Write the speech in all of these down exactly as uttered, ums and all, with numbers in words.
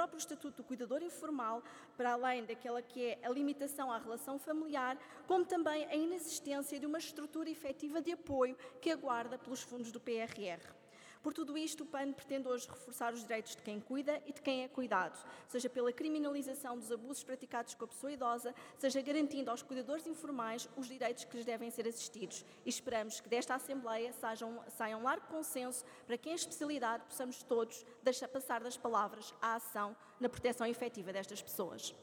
próprio Estatuto do Cuidador Informal, para além daquela que é a limitação à relação familiar, como também a inexistência de uma estrutura efetiva de apoio que aguarda pelos fundos do P R R. Por tudo isto, o P A N pretende hoje reforçar os direitos de quem cuida e de quem é cuidado, seja pela criminalização dos abusos praticados com a pessoa idosa, seja garantindo aos cuidadores informais os direitos que lhes devem ser assistidos. E esperamos que desta Assembleia saia um largo consenso para que, em especialidade, possamos todos deixar passar das palavras à ação na proteção efetiva destas pessoas.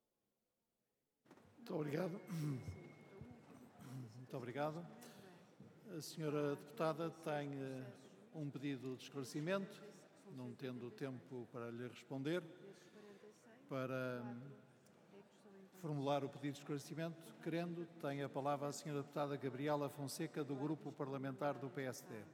Muito obrigado. Muito obrigado. A senhora deputada tem um pedido de esclarecimento, não tendo tempo para lhe responder. Para formular o pedido de esclarecimento, querendo, tem a palavra a senhora deputada Gabriela Fonseca, do Grupo Parlamentar do P S D.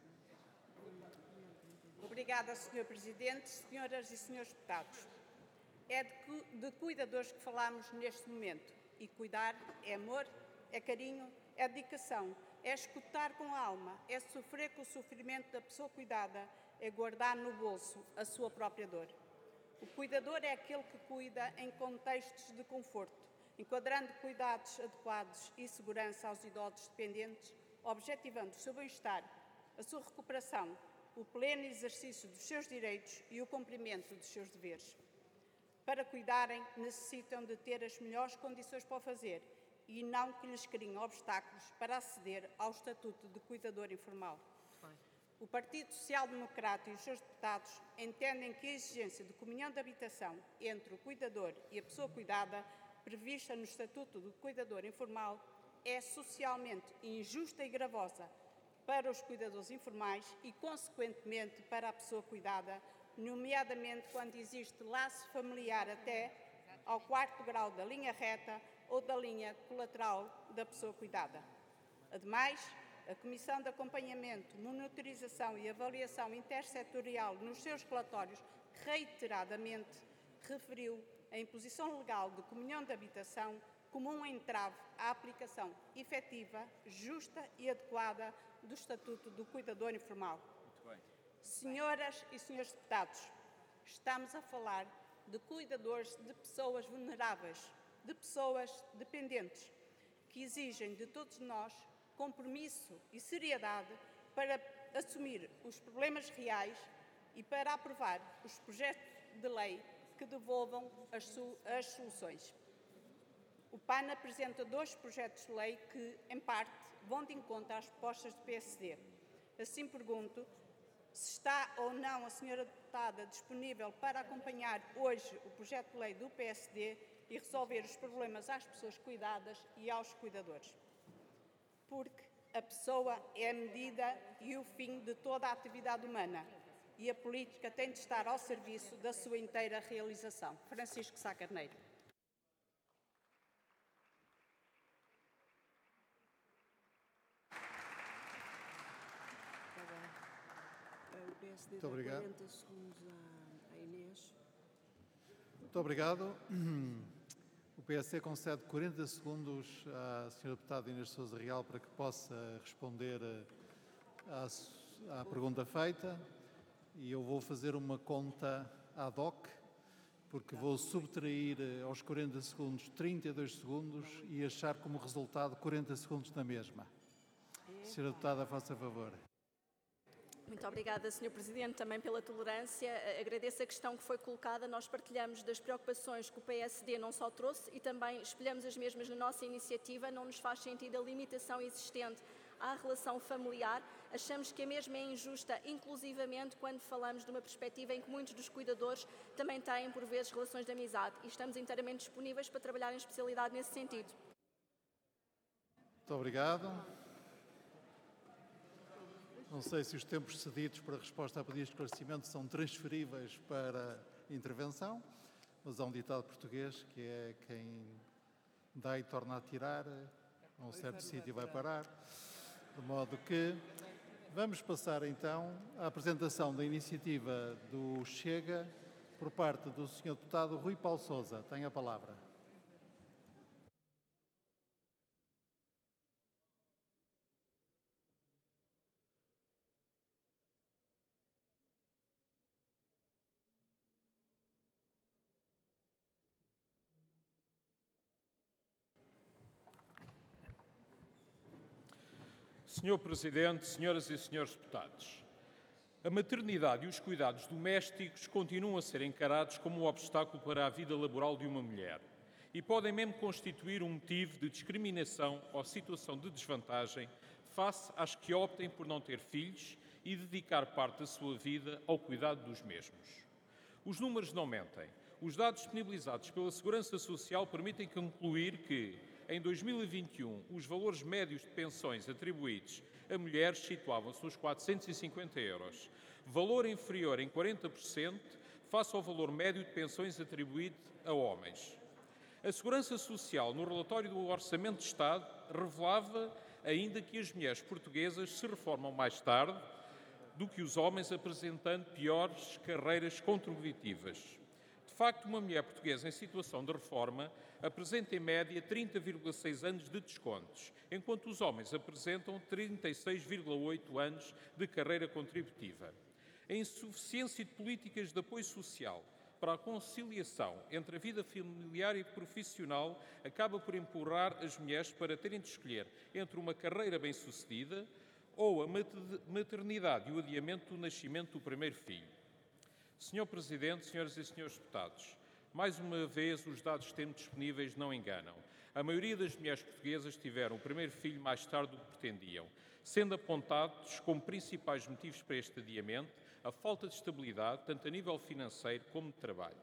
Obrigada, senhor Presidente, senhoras e senhores deputados. É de, de cuidadores que falamos neste momento. E cuidar é amor, é carinho, é dedicação, é escutar com a alma, é sofrer com o sofrimento da pessoa cuidada, é guardar no bolso a sua própria dor. O cuidador é aquele que cuida em contextos de conforto, enquadrando cuidados adequados e segurança aos idosos dependentes, objetivando o seu bem-estar, a sua recuperação, o pleno exercício dos seus direitos e o cumprimento dos seus deveres. Para cuidarem, necessitam de ter as melhores condições para o fazer e não que lhes criem obstáculos para aceder ao Estatuto de Cuidador Informal. O Partido Social Democrata e os seus deputados entendem que a exigência de comunhão de habitação entre o cuidador e a pessoa cuidada, prevista no Estatuto do Cuidador Informal, é socialmente injusta e gravosa para os cuidadores informais e, consequentemente, para a pessoa cuidada, nomeadamente quando existe laço familiar até ao quarto grau da linha reta ou da linha colateral da pessoa cuidada. Ademais, a Comissão de Acompanhamento, Monitorização e Avaliação Intersetorial, nos seus relatórios, reiteradamente referiu a imposição legal de comunhão de habitação como um entrave à aplicação efetiva, justa e adequada do Estatuto do Cuidador Informal. Muito bem. Senhoras e senhores deputados, estamos a falar de cuidadores de pessoas vulneráveis, de pessoas dependentes, que exigem de todos nós compromisso e seriedade para assumir os problemas reais e para aprovar os projetos de lei que devolvam as, so as soluções. O P A N apresenta dois projetos de lei que, em parte, vão de encontro às propostas do P S D. Assim pergunto se está ou não a senhora deputada disponível para acompanhar hoje o projeto de lei do P S D e resolver os problemas às pessoas cuidadas e aos cuidadores. Porque a pessoa é a medida e o fim de toda a atividade humana e a política tem de estar ao serviço da sua inteira realização. Francisco Sá Carneiro. Muito obrigado. Muito obrigado. O P S D concede quarenta segundos à senhora deputada Inês Sousa Real para que possa responder à, à pergunta feita, e eu vou fazer uma conta ad hoc, porque vou subtrair aos quarenta segundos trinta e dois segundos e achar como resultado quarenta segundos na mesma. Senhora deputada, faça favor. Muito obrigada, senhor Presidente, também pela tolerância. Agradeço a questão que foi colocada. Nós partilhamos das preocupações que o P S D não só trouxe e também espelhamos as mesmas na nossa iniciativa. Não nos faz sentido a limitação existente à relação familiar. Achamos que a mesma é injusta, inclusivamente quando falamos de uma perspectiva em que muitos dos cuidadores também têm, por vezes, relações de amizade. E estamos inteiramente disponíveis para trabalhar em especialidade nesse sentido. Muito obrigado. Não sei se os tempos cedidos para resposta a pedido de esclarecimento são transferíveis para intervenção, mas há um ditado português que é: quem dá e torna a tirar, a um certo sítio vai parar. De modo que vamos passar então à apresentação da iniciativa do Chega por parte do senhor deputado Rui Paulo Sousa. Tem a palavra. senhor Presidente, senhoras e senhores deputados, a maternidade e os cuidados domésticos continuam a ser encarados como um obstáculo para a vida laboral de uma mulher e podem mesmo constituir um motivo de discriminação ou situação de desvantagem face às que optem por não ter filhos e dedicar parte da sua vida ao cuidado dos mesmos. Os números não mentem. Os dados disponibilizados pela Segurança Social permitem concluir que, em dois mil e vinte e um, os valores médios de pensões atribuídos a mulheres situavam-se nos quatrocentos e cinquenta euros, valor inferior em quarenta por cento face ao valor médio de pensões atribuído a homens. A Segurança Social, no relatório do Orçamento de Estado, revelava ainda que as mulheres portuguesas se reformam mais tarde do que os homens, apresentando piores carreiras contributivas. De facto, uma mulher portuguesa em situação de reforma apresenta em média trinta vírgula seis anos de descontos, enquanto os homens apresentam trinta e seis vírgula oito anos de carreira contributiva. A insuficiência de políticas de apoio social para a conciliação entre a vida familiar e profissional acaba por empurrar as mulheres para terem de escolher entre uma carreira bem-sucedida ou a maternidade e o adiamento do nascimento do primeiro filho. senhor Presidente, senhoras e senhores deputados, mais uma vez os dados que temos disponíveis não enganam. A maioria das mulheres portuguesas tiveram o primeiro filho mais tarde do que pretendiam, sendo apontados como principais motivos para este adiamento a falta de estabilidade, tanto a nível financeiro como de trabalho.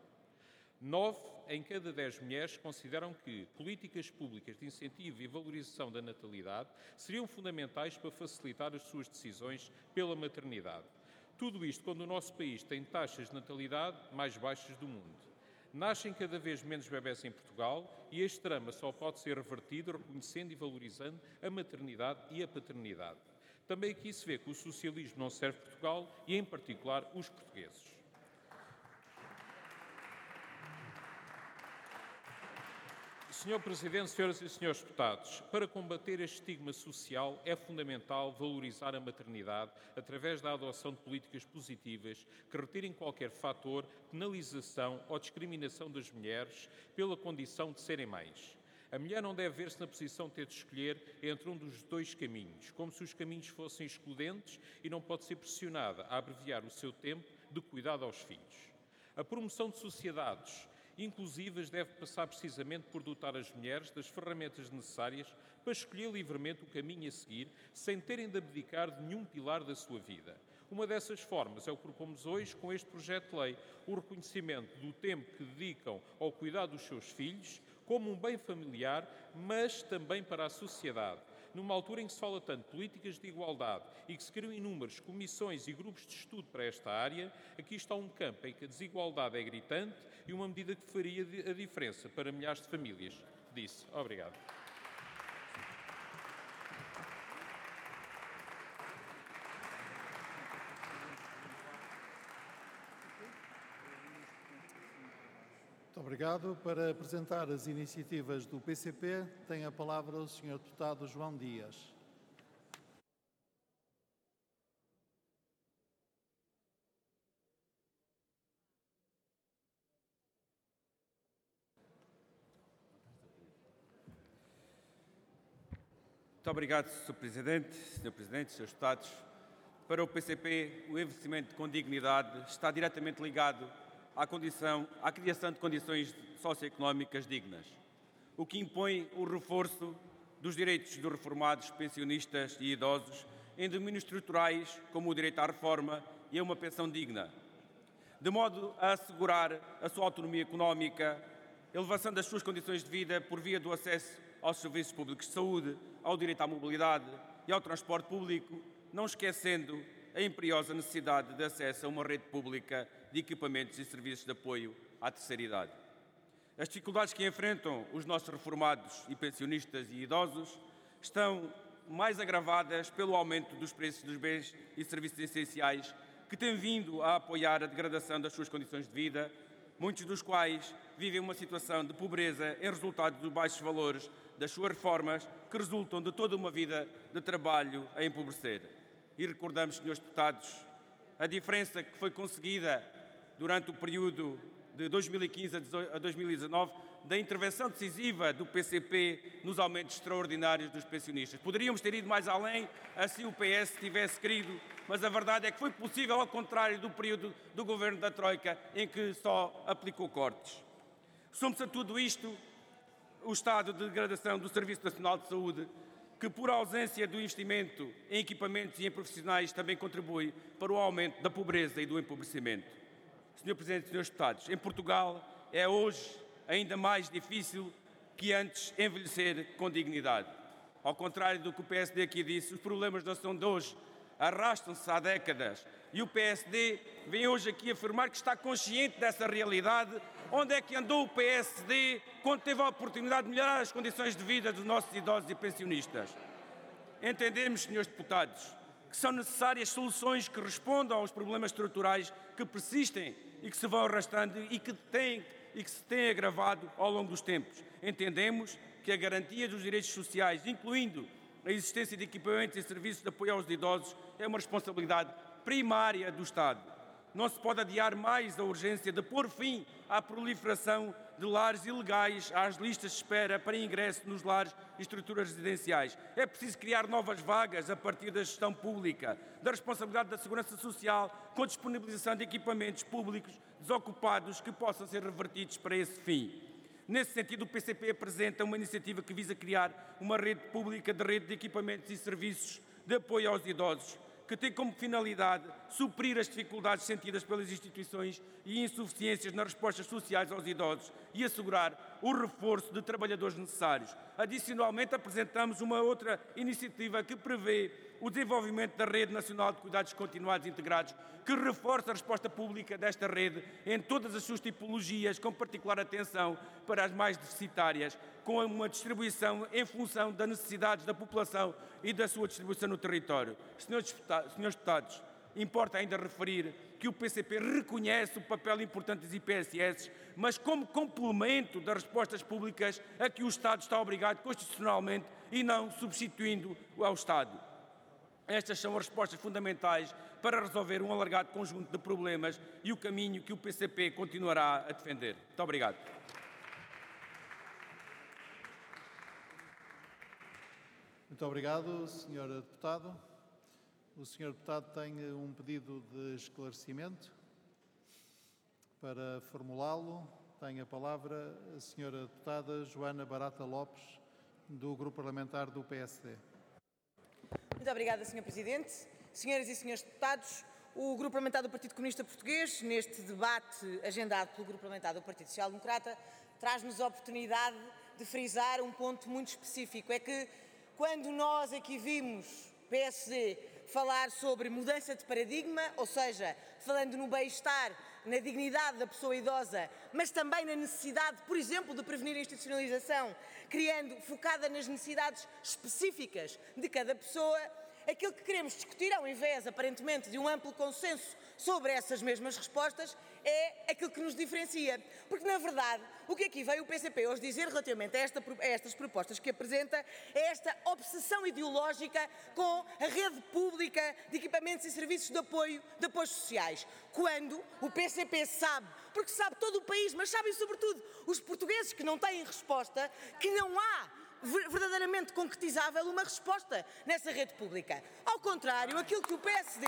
Nove em cada dez mulheres consideram que políticas públicas de incentivo e valorização da natalidade seriam fundamentais para facilitar as suas decisões pela maternidade. Tudo isto quando o nosso país tem taxas de natalidade mais baixas do mundo. Nascem cada vez menos bebés em Portugal e este drama só pode ser revertido reconhecendo e valorizando a maternidade e a paternidade. Também aqui se vê que o socialismo não serve Portugal e, em particular, os portugueses. senhor Presidente, senhoras e senhores deputados, para combater este estigma social é fundamental valorizar a maternidade através da adoção de políticas positivas que retirem qualquer fator, penalização ou discriminação das mulheres pela condição de serem mães. A mulher não deve ver-se na posição de ter de escolher entre um dos dois caminhos, como se os caminhos fossem excludentes e não pode ser pressionada a abreviar o seu tempo de cuidado aos filhos. A promoção de sociedades inclusivas deve passar precisamente por dotar as mulheres das ferramentas necessárias para escolher livremente o caminho a seguir, sem terem de abdicar de nenhum pilar da sua vida. Uma dessas formas é o que propomos hoje com este projeto de lei, o reconhecimento do tempo que dedicam ao cuidado dos seus filhos, como um bem familiar, mas também para a sociedade. Numa altura em que se fala tanto de políticas de igualdade e que se criam inúmeras comissões e grupos de estudo para esta área, aqui está um campo em que a desigualdade é gritante e uma medida que faria a diferença para milhares de famílias. Disse. Obrigado. Muito obrigado. Para apresentar as iniciativas do P C P, tem a palavra o senhor deputado João Dias. Muito obrigado, senhor Presidente, senhor Presidente, senhores deputados. Para o P C P, o investimento com dignidade está diretamente ligado à, condição, à criação de condições socioeconómicas dignas, o que impõe o reforço dos direitos dos reformados, pensionistas e idosos em domínios estruturais como o direito à reforma e a uma pensão digna, de modo a assegurar a sua autonomia económica, elevação das suas condições de vida por via do acesso aos serviços públicos de saúde, ao direito à mobilidade e ao transporte público, não esquecendo a imperiosa necessidade de acesso a uma rede pública de equipamentos e serviços de apoio à terceira idade. As dificuldades que enfrentam os nossos reformados e pensionistas e idosos estão mais agravadas pelo aumento dos preços dos bens e serviços essenciais que têm vindo a apoiar a degradação das suas condições de vida, muitos dos quais vivem uma situação de pobreza em resultado dos baixos valores das suas reformas que resultam de toda uma vida de trabalho a empobrecer. E recordamos, senhores deputados, a diferença que foi conseguida durante o período de dois mil e quinze a dois mil e dezanove, da intervenção decisiva do P C P nos aumentos extraordinários dos pensionistas. Poderíamos ter ido mais além, assim o P S tivesse querido, mas a verdade é que foi possível, ao contrário do período do governo da Troika, em que só aplicou cortes. Somos a tudo isto o estado de degradação do Serviço Nacional de Saúde, que por ausência do investimento em equipamentos e em profissionais também contribui para o aumento da pobreza e do empobrecimento. senhor Presidente, senhores Deputados, em Portugal é hoje ainda mais difícil que antes envelhecer com dignidade. Ao contrário do que o P S D aqui disse, os problemas não são de hoje, arrastam-se há décadas. E o P S D vem hoje aqui afirmar que está consciente dessa realidade. Onde é que andou o P S D quando teve a oportunidade de melhorar as condições de vida dos nossos idosos e pensionistas? Entendemos, senhores deputados, que são necessárias soluções que respondam aos problemas estruturais que persistem e que se vão arrastando e que, têm, e que se têm agravado ao longo dos tempos. Entendemos que a garantia dos direitos sociais, incluindo a existência de equipamentos e serviços de apoio aos idosos, é uma responsabilidade primária do Estado. Não se pode adiar mais a urgência de pôr fim à proliferação de lares ilegais, às listas de espera para ingresso nos lares e estruturas residenciais. É preciso criar novas vagas a partir da gestão pública, da responsabilidade da segurança social, com a disponibilização de equipamentos públicos desocupados que possam ser revertidos para esse fim. Nesse sentido, o P C P apresenta uma iniciativa que visa criar uma rede pública de rede de equipamentos e serviços de apoio aos idosos, que tem como finalidade suprir as dificuldades sentidas pelas instituições e insuficiências nas respostas sociais aos idosos e assegurar o reforço de trabalhadores necessários. Adicionalmente, apresentamos uma outra iniciativa que prevê o desenvolvimento da Rede Nacional de Cuidados Continuados Integrados, que reforça a resposta pública desta rede em todas as suas tipologias, com particular atenção para as mais deficitárias, com uma distribuição em função das necessidades da população e da sua distribuição no território. Senhores deputados, importa ainda referir que o P C P reconhece o papel importante das I P S S, mas como complemento das respostas públicas a que o Estado está obrigado constitucionalmente e não substituindo ao Estado. Estas são as respostas fundamentais para resolver um alargado conjunto de problemas e o caminho que o P C P continuará a defender. Muito obrigado. Muito obrigado, senhor Deputado. O senhor Deputado tem um pedido de esclarecimento. Para formulá-lo, tem a palavra a senhora Deputada Joana Barata Lopes, do Grupo Parlamentar do P S D. Muito obrigada, senhor Presidente. Senhoras e senhores deputados, o Grupo Parlamentar do Partido Comunista Português, neste debate agendado pelo Grupo Parlamentar do Partido Social Democrata, traz-nos a oportunidade de frisar um ponto muito específico. É que quando nós aqui vimos P S D falar sobre mudança de paradigma, ou seja, falando no bem-estar, na dignidade da pessoa idosa, mas também na necessidade, por exemplo, de prevenir a institucionalização, criando, focada nas necessidades específicas de cada pessoa, aquilo que queremos discutir, ao invés, aparentemente, de um amplo consenso sobre essas mesmas respostas, é aquilo que nos diferencia. Porque, na verdade, o que aqui veio o P C P hoje dizer relativamente a, esta, a estas propostas que apresenta é esta obsessão ideológica com a rede pública de equipamentos e serviços de apoio de apoios sociais. Quando o P C P sabe, porque sabe todo o país, mas sabem sobretudo os portugueses que não têm resposta, que não há verdadeiramente concretizável uma resposta nessa rede pública. Ao contrário, aquilo que o P S D...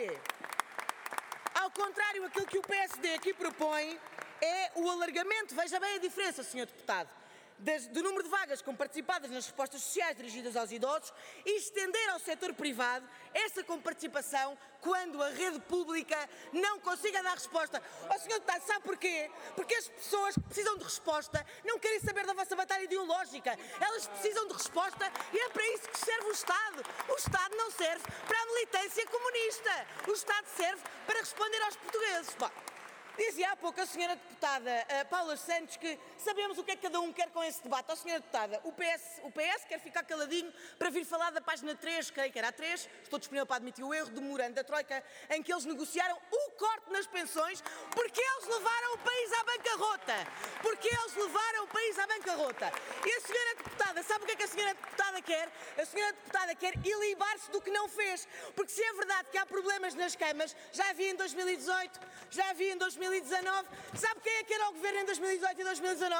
Ao contrário, aquilo que o P S D aqui propõe é o alargamento, veja bem a diferença, senhor Deputado, das, do número de vagas comparticipadas nas respostas sociais dirigidas aos idosos e estender ao setor privado essa comparticipação quando a rede pública não consiga dar resposta. Ó, senhor Deputado, sabe porquê? Porque as pessoas que precisam de resposta não querem saber da vossa batalha ideológica. Elas precisam de resposta e é para isso que serve o Estado. O Estado não serve para a militância comunista. O Estado serve para responder aos portugueses. Bom, dizia há pouco a senhora deputada uh, Paula Santos que sabemos o que é que cada um quer com esse debate. Ó, senhora deputada, o P S, o P S quer ficar caladinho para vir falar da página três, creio que era a três, estou disponível para admitir o erro, do memorando da Troika, em que eles negociaram o corte nas pensões porque eles levaram o país à bancarrota. Porque eles levaram o país à bancarrota. E a senhora deputada deputada, sabe o que é que a senhora deputada quer? A senhora deputada quer ilibar-se do que não fez. Porque se é verdade que há problemas nas câmaras, já havia em dois mil e dezoito, já havia em dois mil e dezanove, sabe quem é que era o governo em dois mil e dezoito e dois mil e dezanove?